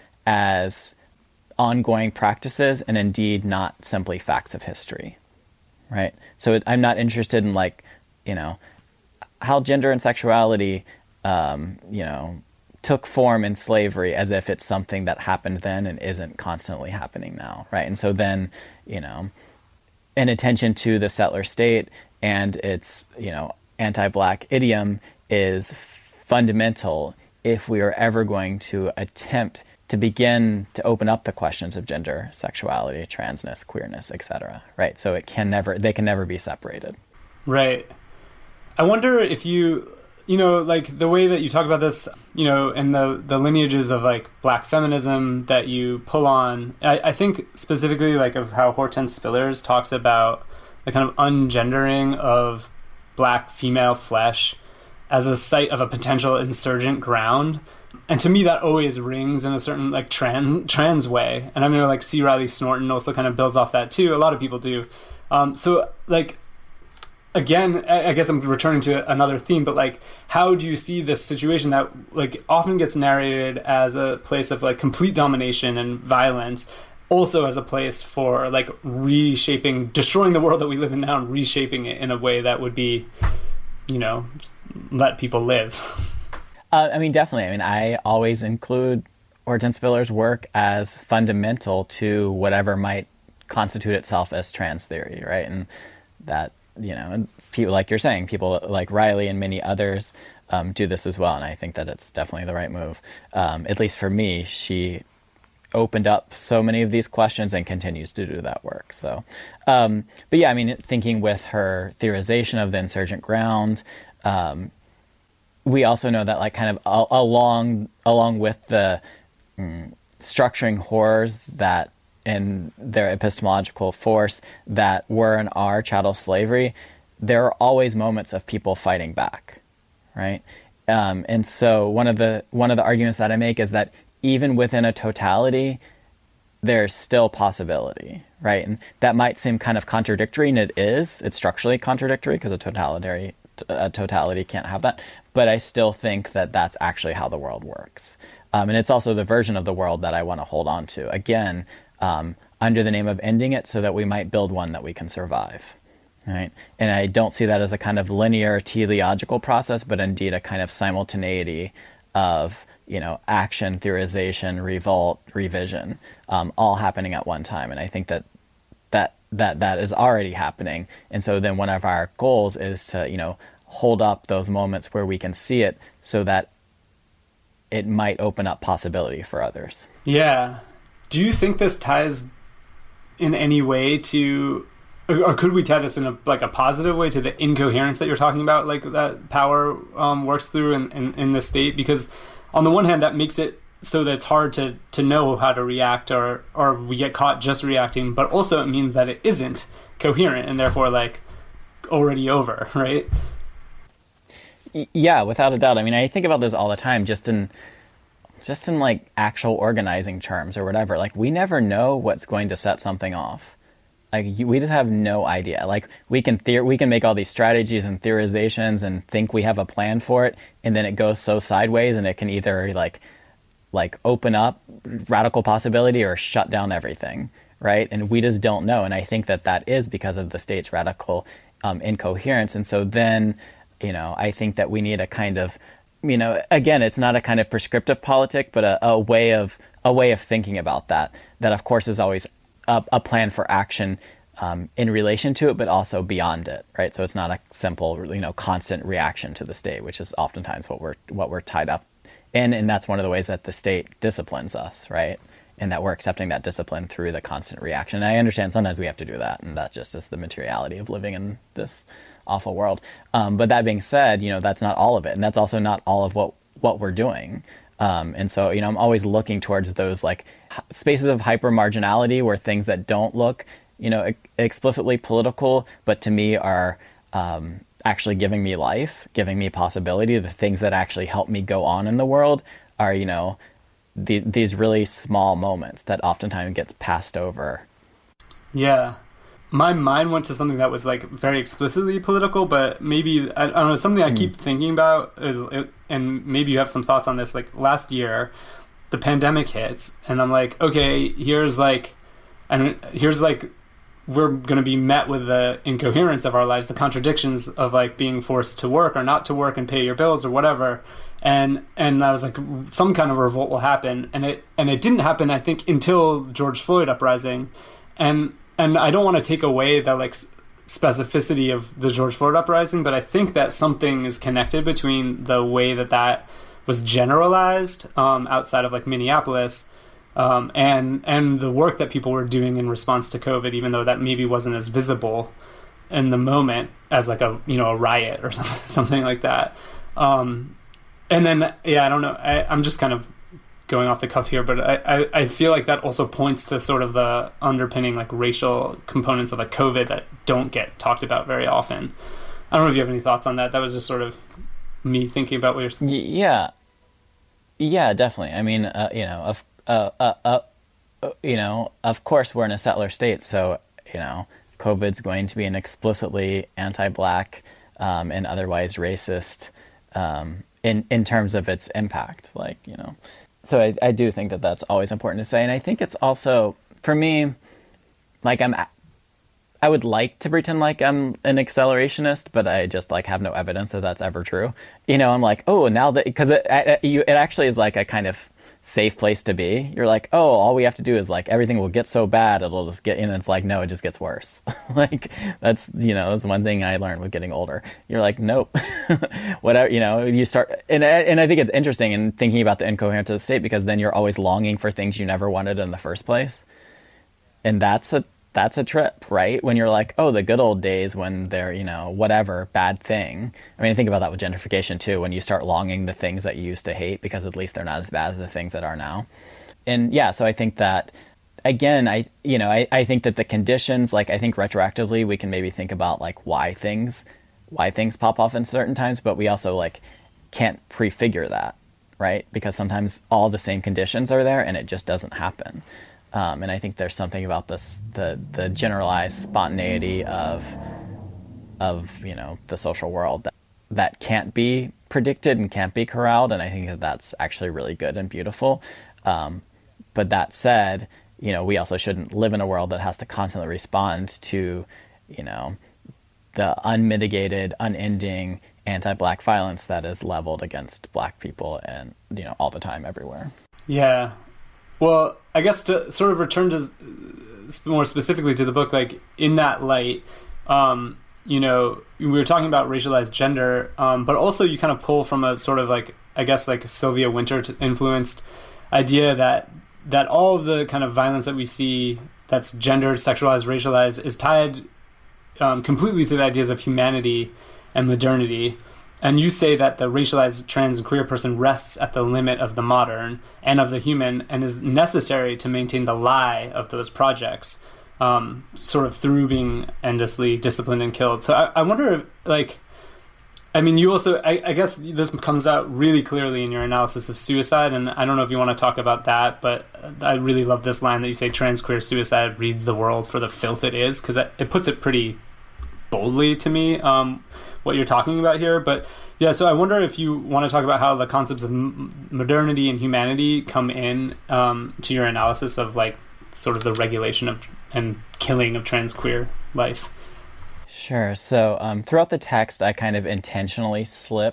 as ongoing practices and indeed not simply facts of history, right? So it, I'm not interested in like, you know, how gender and sexuality, um, you know, took form in slavery as if it's something that happened then and isn't constantly happening now, right? And so then, you know, an attention to the settler state and its, you know, anti-Black idiom is fundamental if we are ever going to attempt to begin to open up the questions of gender, sexuality, transness, queerness, et cetera, right? So it can never, they can never be separated. Right. I wonder if you, you know, like the way that you talk about this, you know, and the, the lineages of like Black feminism that you pull on, I, I think specifically like of how Hortense Spillers talks about the kind of ungendering of Black female flesh as a site of a potential insurgent ground. And to me, that always rings in a certain like trans trans way. And I know like C. Riley Snorton also kind of builds off that too. A lot of people do. Um, so like, again, I guess I'm returning to another theme, but like, how do you see this situation that like often gets narrated as a place of like complete domination and violence, also as a place for like reshaping, destroying the world that we live in now and reshaping it in a way that would be, you know, let people live? Uh, I mean, definitely. I mean, I always include Hortense Spillers' work as fundamental to whatever might constitute itself as trans theory, right? And that, you know, people like you're saying, people like Riley and many others um, do this as well, and I think that it's definitely the right move. Um, at least for me, she opened up so many of these questions and continues to do that work. So, um, but yeah, I mean, thinking with her theorization of the insurgent ground, um, we also know that like kind of a- along along with the mm, structuring horrors that in their epistemological force that were and are chattel slavery, there are always moments of people fighting back, right? Um, and so one of the one of the arguments that I make is that even within a totality, there's still possibility, right? And that might seem kind of contradictory, and it is. It's structurally contradictory because a totality a totality can't have that. But I still think that that's actually how the world works, um, and it's also the version of the world that I want to hold on to. Again, um, under the name of ending it, so that we might build one that we can survive. Right. And I don't see that as a kind of linear teleological process, but indeed a kind of simultaneity of, you know, action, theorization, revolt, revision, um, all happening at one time. And I think that that that that is already happening. And so then one of our goals is to, you know, hold up those moments where we can see it so that it might open up possibility for others. Yeah. Do you think this ties in any way to... Or could we tie this in a like a positive way to the incoherence that you're talking about, like that power um, works through in, in, in the state? Because on the one hand, that makes it so that it's hard to, to know how to react, or or we get caught just reacting. But also it means that it isn't coherent and therefore like already over, right? Yeah, without a doubt. I mean, I think about this all the time, just in just in like actual organizing terms or whatever. Like we never know what's going to set something off. Like you, we just have no idea. Like we can theor- we can make all these strategies and theorizations and think we have a plan for it, and then it goes so sideways, and it can either like like open up radical possibility or shut down everything, right? And we just don't know. And I think that that is because of the state's radical um, incoherence. And so then, you know, I think that we need a kind of, you know, again, it's not a kind of prescriptive politic, but a, a way of a way of thinking about that. That of course is always A, a plan for action um, in relation to it, but also beyond it, right? So it's not a simple, you know, constant reaction to the state, which is oftentimes what we're what we're tied up in, and that's one of the ways that the state disciplines us, right? And that we're accepting that discipline through the constant reaction. And I understand sometimes we have to do that, and that just is the materiality of living in this awful world. Um, but that being said, you know, that's not all of it, and that's also not all of what what we're doing. Um, and so, you know, I'm always looking towards those like spaces of hyper marginality where things that don't look, you know, ex- explicitly political, but to me are um, actually giving me life, giving me possibility. The things that actually help me go on in the world are, you know, the, these really small moments that oftentimes gets passed over. Yeah. My mind went to something that was like very explicitly political, but maybe, I, I don't know, something I mm. keep thinking about is, and maybe you have some thoughts on this, like last year, the pandemic hits, and I'm like, okay, here's like, and here's like, we're going to be met with the incoherence of our lives, the contradictions of like being forced to work or not to work and pay your bills or whatever. And, and I was like, some kind of revolt will happen. And it, and it didn't happen, I think, until George Floyd uprising. And, And I don't want to take away the like specificity of the George Floyd uprising, but I think that something is connected between the way that that was generalized um, outside of like Minneapolis um, and and the work that people were doing in response to COVID, even though that maybe wasn't as visible in the moment as like a you know a riot or something something like that. Um, and then yeah, I don't know. I, I'm just kind of going off the cuff here, but I, I, I feel like that also points to sort of the underpinning like racial components of like COVID that don't get talked about very often. I don't know if you have any thoughts on that. That was just sort of me thinking about what you're saying. Yeah, yeah, definitely. I mean, uh, you know, of uh, uh, uh, you know, of course we're in a settler state, so you know, COVID's going to be an explicitly anti-Black um, and otherwise racist um, in in terms of its impact. Like you know. So I, I do think that that's always important to say. And I think it's also, for me, like I'm I would like to pretend like I'm an accelerationist, but I just like have no evidence that that's ever true. You know, I'm like, oh, now that, because it, it, it actually is like a kind of safe place to be. You're like, oh, all we have to do is like everything will get so bad, it'll just get in. And it's like, no, it just gets worse. Like that's, you know, that's one thing I learned with getting older. You're like, nope, whatever, you know, you start. And, and I think it's interesting in thinking about the incoherence of the state, because then you're always longing for things you never wanted in the first place. And that's a, that's a trip, right? When you're like, oh, the good old days when they're, you know, whatever, bad thing. I mean, I think about that with gentrification too, when you start longing the things that you used to hate because at least they're not as bad as the things that are now. And yeah, so I think that, again, I, you know, I, I think that the conditions, like I think retroactively we can maybe think about like why things, why things pop off in certain times, but we also like can't prefigure that, right? Because sometimes all the same conditions are there and it just doesn't happen. Um, and I think there's something about this, the the generalized spontaneity of, of you know, the social world that, that can't be predicted and can't be corralled. And I think that that's actually really good and beautiful. Um, but that said, you know, we also shouldn't live in a world that has to constantly respond to, you know, the unmitigated, unending anti-Black violence that is leveled against Black people and, you know, all the time, everywhere. Yeah. Well, I guess to sort of return to more specifically to the book, like in that light, um, you know, we were talking about racialized gender, um, but also you kind of pull from a sort of like, I guess like Sylvia Wynter influenced idea that that all of the kind of violence that we see that's gendered, sexualized, racialized is tied um, completely to the ideas of humanity and modernity. And you say that the racialized trans and queer person rests at the limit of the modern and of the human and is necessary to maintain the lie of those projects, um, sort of through being endlessly disciplined and killed. So I, I wonder if, like, I mean, you also, I, I guess this comes out really clearly in your analysis of suicide, and I don't know if you want to talk about that, but I really love this line that you say, trans queer suicide reads the world for the filth it is, because it, it puts it pretty boldly to me, um, what you're talking about here. But yeah, so I wonder if you want to talk about how the concepts of m- modernity and humanity come in um, to your analysis of like sort of the regulation of and killing of trans queer life. Sure. So um, throughout the text, I kind of intentionally slip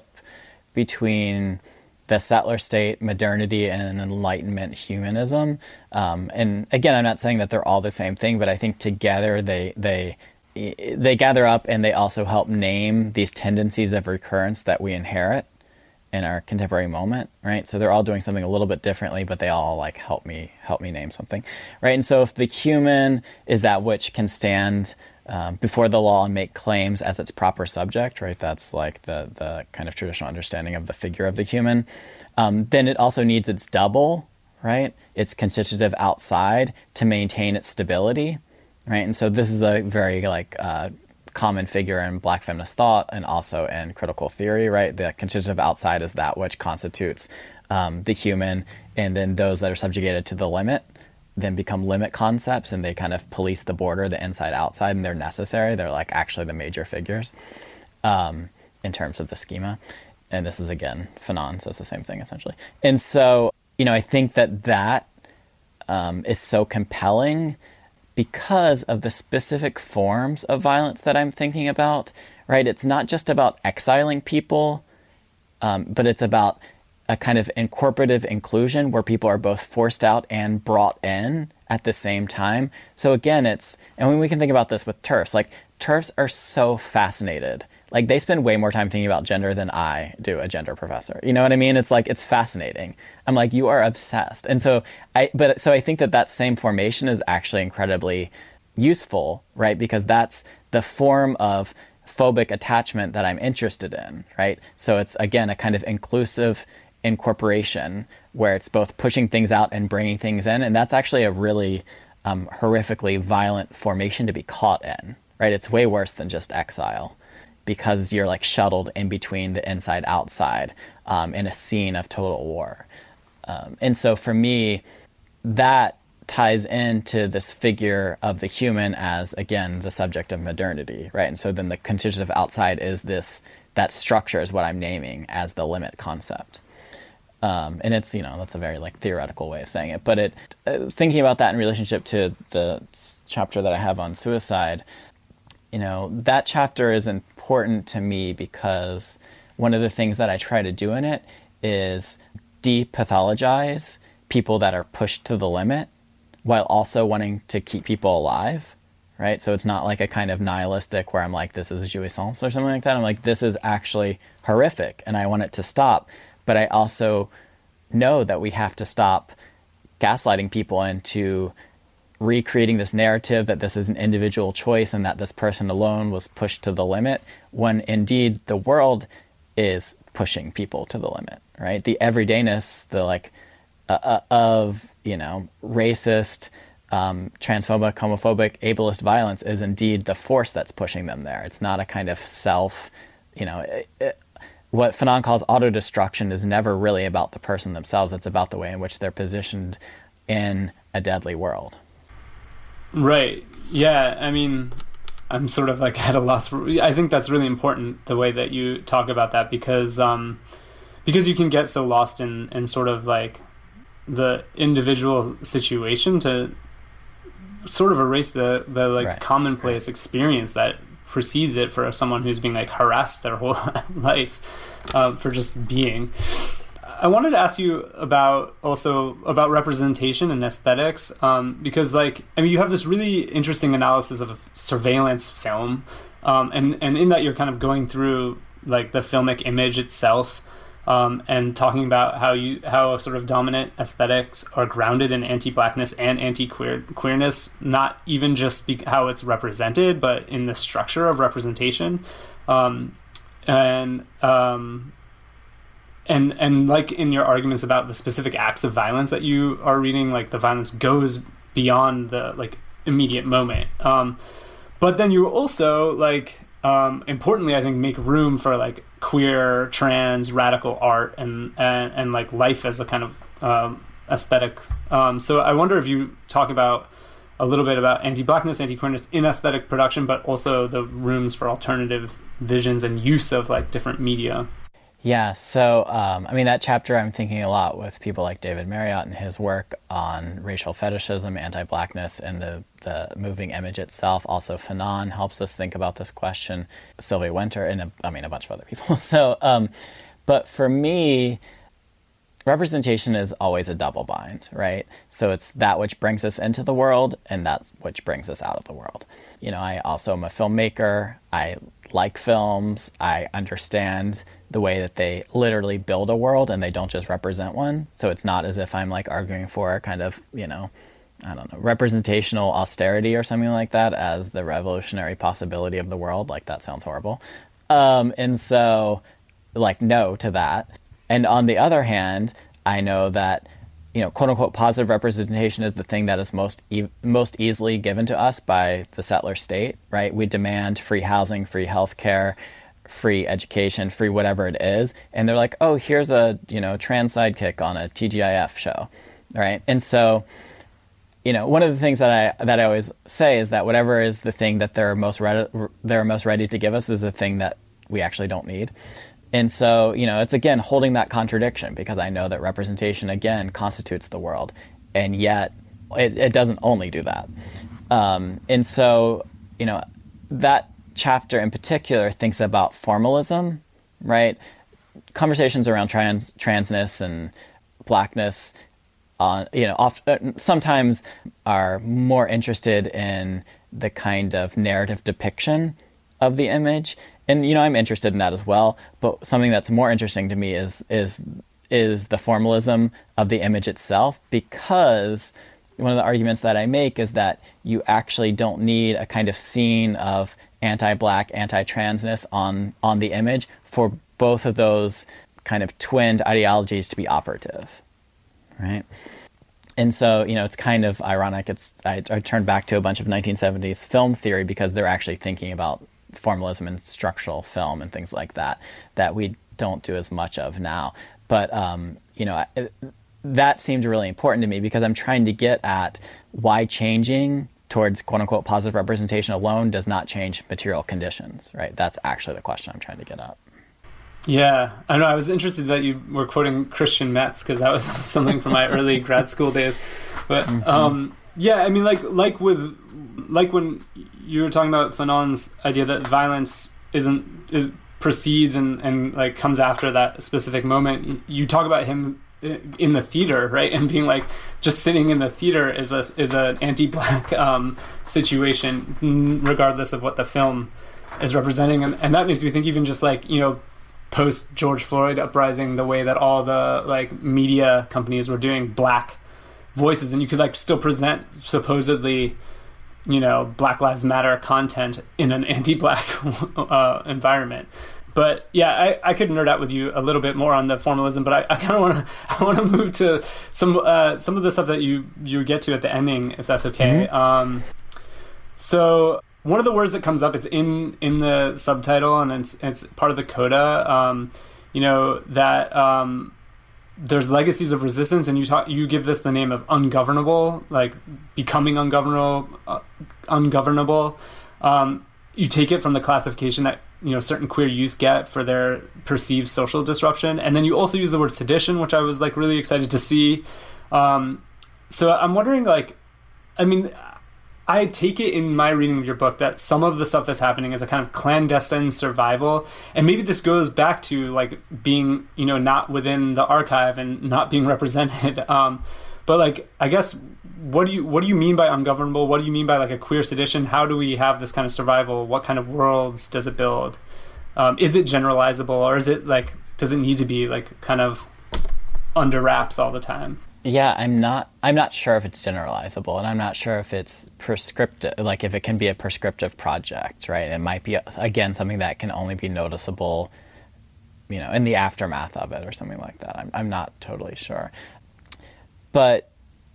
between the settler state, modernity, and Enlightenment humanism. Um, and again, I'm not saying that they're all the same thing, but I think together they they they gather up and they also help name these tendencies of recurrence that we inherit in our contemporary moment, right? So they're all doing something a little bit differently, but they all like help me help me name something, right? And so if the human is that which can stand um, before the law and make claims as its proper subject, right? That's like the the kind of traditional understanding of the figure of the human. Um, then it also needs its double, right? Its constitutive outside to maintain its stability. Right, and so this is a very like uh, common figure in Black feminist thought and also in critical theory. Right, the constitutive outside is that which constitutes um, the human, and then those that are subjugated to the limit then become limit concepts, and they kind of police the border, the inside outside, and they're necessary. They're like actually the major figures um, in terms of the schema. And this is again Fanon says the same thing essentially. And so you know I think that that um, is so compelling, because of the specific forms of violence that I'm thinking about, right? It's not just about exiling people, um, but it's about a kind of incorporative inclusion where people are both forced out and brought in at the same time. So again, it's, and when we can think about this with TERFs, like TERFs are so fascinated. Like they spend way more time thinking about gender than I do, a gender professor. You know what I mean? It's like, it's fascinating. I'm like, you are obsessed. And so I, but so I think that that same formation is actually incredibly useful, right? Because that's the form of phobic attachment that I'm interested in, right? So it's again, a kind of inclusive incorporation where it's both pushing things out and bringing things in. And that's actually a really um, horrifically violent formation to be caught in, right? It's way worse than just exile, because you're like shuttled in between the inside outside um, in a scene of total war. Um, and so for me, that ties into this figure of the human as, again, the subject of modernity, right? And so then the constitutive outside is this, that structure is what I'm naming as the limit concept. Um, and it's, you know, that's a very like theoretical way of saying it, but it, uh, thinking about that in relationship to the chapter that I have on suicide, you know, that chapter is important to me because one of the things that I try to do in it is depathologize people that are pushed to the limit while also wanting to keep people alive, right? So it's not like a kind of nihilistic where I'm like, this is jouissance or something like that. I'm like, this is actually horrific and I want it to stop. But I also know that we have to stop gaslighting people into recreating this narrative that this is an individual choice and that this person alone was pushed to the limit, when indeed the world is pushing people to the limit, right? The everydayness, the like uh, of, you know, racist, um, transphobic, homophobic, ableist violence is indeed the force that's pushing them there. It's not a kind of self, you know, it, it, what Fanon calls autodestruction is never really about the person themselves. It's about the way in which they're positioned in a deadly world. Right. Yeah. I mean, I'm sort of like at a loss for, I think that's really important, the way that you talk about that, because, um, because you can get so lost in, in sort of like the individual situation to sort of erase the, the like right. commonplace experience that precedes it for someone who's being like harassed their whole life, uh, for just being. I wanted to ask you about also about representation and aesthetics, um, because like, I mean, you have this really interesting analysis of surveillance film, um, and, and in that you're kind of going through like the filmic image itself, um, and talking about how you how sort of dominant aesthetics are grounded in anti-blackness and anti-queer queerness, not even just be- how it's represented, but in the structure of representation, um, and um, And and like in your arguments about the specific acts of violence that you are reading, like the violence goes beyond the like immediate moment. Um, but then you also like um, importantly, I think, make room for like queer, trans, radical art and and, and like life as a kind of um, aesthetic. Um, so I wonder if you talk about a little bit about anti-blackness, anti-queerness in aesthetic production, but also the rooms for alternative visions and use of like different media. Yeah, so, um, I mean, that chapter I'm thinking a lot with people like David Marriott and his work on racial fetishism, anti-blackness, and the, the moving image itself. Also, Fanon helps us think about this question, Sylvia Wynter, and, a, I mean, a bunch of other people. So, um, but for me, representation is always a double bind, right? So it's that which brings us into the world, and that's which brings us out of the world. You know, I also am a filmmaker. I like films. I understand the way that they literally build a world and they don't just represent one. So it's not as if I'm like arguing for a kind of, you know, I don't know, representational austerity or something like that as the revolutionary possibility of the world. Like, that sounds horrible. Um, and so, like, no to that. And on the other hand, I know that, you know, quote unquote, positive representation is the thing that is most e- most easily given to us by the settler state, right? We demand free housing, free healthcare, free education, free whatever it is. And they're like, oh, here's a, you know, trans sidekick on a T G I F show, right? And so, you know, one of the things that I that I always say is that whatever is the thing that they're most ready, they're most ready to give us is the thing that we actually don't need. And so, you know, it's, again, holding that contradiction, because I know that representation, again, constitutes the world. And yet it, it doesn't only do that. Um, and so, you know, that chapter in particular thinks about formalism, right? Conversations around trans transness and blackness, on, you know, often, sometimes are more interested in the kind of narrative depiction of the image. And, you know, I'm interested in that as well. But something that's more interesting to me is is is the formalism of the image itself, because one of the arguments that I make is that you actually don't need a kind of scene of anti-black, anti-transness on, on the image for both of those kind of twinned ideologies to be operative, right? And so, you know, it's kind of ironic. It's I, I turned back to a bunch of nineteen seventies film theory because they're actually thinking about formalism and structural film and things like that, that we don't do as much of now. But, um, you know, it, that seemed really important to me because I'm trying to get at why changing towards quote unquote positive representation alone does not change material conditions, right? That's actually the question I'm trying to get at. Yeah, I know. I was interested that you were quoting Christian Metz because that was something from my early grad school days. But, mm-hmm. um, yeah, I mean, like, like with, like when you were talking about Fanon's idea that violence isn't is precedes and, and like comes after that specific moment. You talk about him in the theater, right? And being like, just sitting in the theater is a is an anti-black um, situation, regardless of what the film is representing. And, and that makes me think even just like, you know, post George Floyd uprising, the way that all the like media companies were doing black voices, and you could like still present supposedly, you know, Black Lives Matter content in an anti-black uh, environment. But yeah, I, I could nerd out with you a little bit more on the formalism, but I, I kind of want to I want to move to some uh, some of the stuff that you you get to at the ending, if that's okay. Mm-hmm. Um, so one of the words that comes up, it's in in the subtitle, and it's it's part of the coda. Um, you know that um, there's legacies of resistance, and you talk you give this the name of ungovernable, like becoming ungovernable, uh, ungovernable. Um, you take it from the classification that, you know, certain queer youth get for their perceived social disruption. And then you also use the word sedition, which I was like really excited to see. Um, so I'm wondering, like, I mean, I take it in my reading of your book that some of the stuff that's happening is a kind of clandestine survival. And maybe this goes back to like being, you know, not within the archive and not being represented. Um, but like, I guess, what do you what do you mean by ungovernable? What do you mean by like a queer sedition? How do we have this kind of survival? What kind of worlds does it build? Um, is it generalizable, or is it like, does it need to be like kind of under wraps all the time? Yeah, I'm not I'm not sure if it's generalizable, and I'm not sure if it's prescriptive, like if it can be a prescriptive project, right? It might be, again, something that can only be noticeable, you know, in the aftermath of it or something like that. I'm I'm not totally sure. But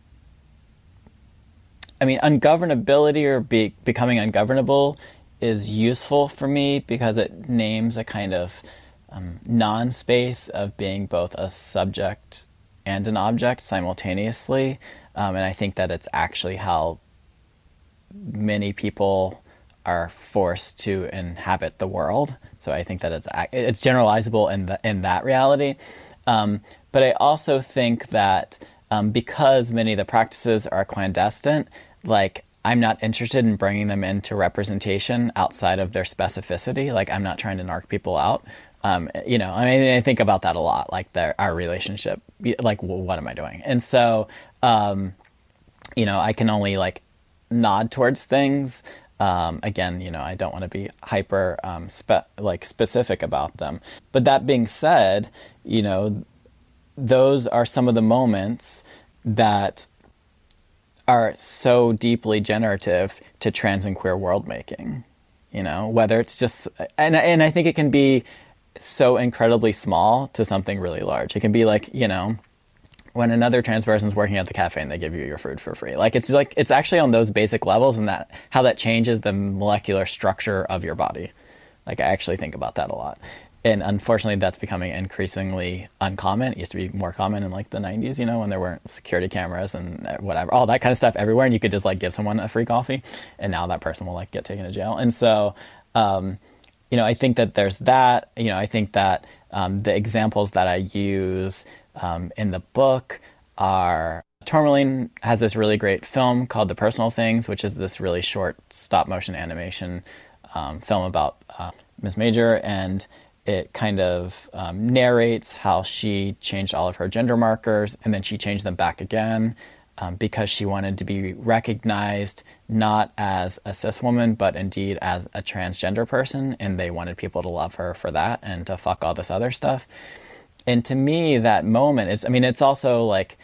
I mean, ungovernability or be, becoming ungovernable is useful for me because it names a kind of um, non-space of being both a subject and an object simultaneously. Um, and I think that it's actually how many people are forced to inhabit the world. So I think that it's it's generalizable in, the, in that reality. Um, but I also think that um, because many of the practices are clandestine, like, I'm not interested in bringing them into representation outside of their specificity. Like, I'm not trying to narc people out. Um, you know, I mean, I think about that a lot, like their, our relationship, like, well, what am I doing? And so, um, you know, I can only like nod towards things. Um, again, you know, I don't want to be hyper, um, spe- like specific about them. But that being said, you know, those are some of the moments that are so deeply generative to trans and queer world making, you know, whether it's just, and and I think it can be so incredibly small to something really large. It can be like, you know, when another trans person's working at the cafe and they give you your food for free. Like, it's like, it's actually on those basic levels, and that, how that changes the molecular structure of your body. Like, I actually think about that a lot. And unfortunately, that's becoming increasingly uncommon. It used to be more common in like the nineties, you know, when there weren't security cameras and whatever, all that kind of stuff everywhere. And you could just like give someone a free coffee, and now that person will like get taken to jail. And so, um, you know, I think that there's that, you know, I think that um, the examples that I use um, in the book are, Tourmaline has this really great film called The Personal Things, which is this really short stop motion animation um, film about uh, Miss Major, and it kind of um, narrates how she changed all of her gender markers, and then she changed them back again um, because she wanted to be recognized not as a cis woman, but indeed as a transgender person, and they wanted people to love her for that and to fuck all this other stuff. And to me, that moment is, I mean, it's also like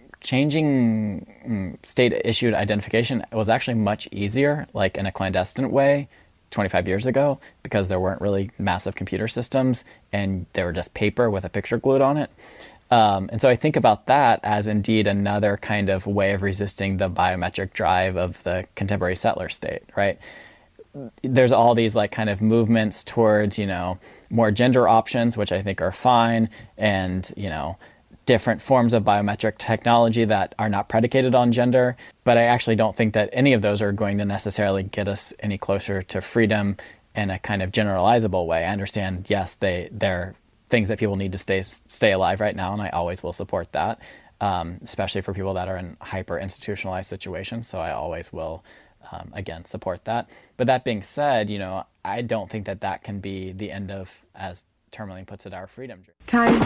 changing state-issued identification was actually much easier, like in a clandestine way, twenty-five years ago, because there weren't really massive computer systems and they were just paper with a picture glued on it. Um, and so I think about that as indeed another kind of way of resisting the biometric drive of the contemporary settler state, right? There's all these like kind of movements towards, you know, more gender options, which I think are fine, and, you know, different forms of biometric technology that are not predicated on gender. But I actually don't think that any of those are going to necessarily get us any closer to freedom in a kind of generalizable way. I understand, yes, they, they're things that people need to stay stay alive right now, and I always will support that, um, especially for people that are in hyper-institutionalized situations. So I always will um, again, support that. But that being said, you know, I don't think that that can be the end of, as Tourmaline puts it, our freedom journey. Time.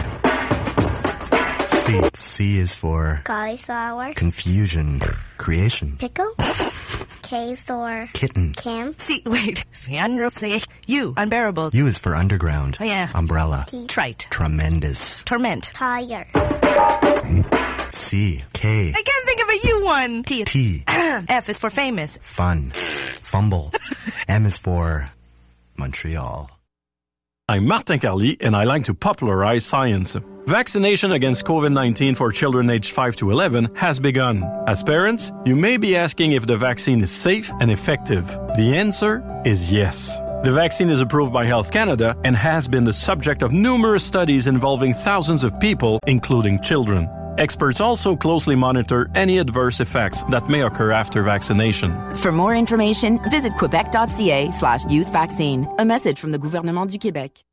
C. C is for cauliflower, confusion, creation, pickle, K is for kitten, Cam. C. Wait. Say U. Unbearable. U is for underground, oh, yeah. umbrella, T. trite, tremendous, torment, tiger. C. K. I can't think of a U one. T. T. F is for famous. Fun, fumble. M is for Montreal. I'm Martin Carly, and I like to popularize science. Vaccination against COVID nineteen for children aged five to eleven has begun. As parents, you may be asking if the vaccine is safe and effective. The answer is yes. The vaccine is approved by Health Canada and has been the subject of numerous studies involving thousands of people, including children. Experts also closely monitor any adverse effects that may occur after vaccination. For more information, visit quebec.ca slash youth vaccine. A message from the Gouvernement du Québec.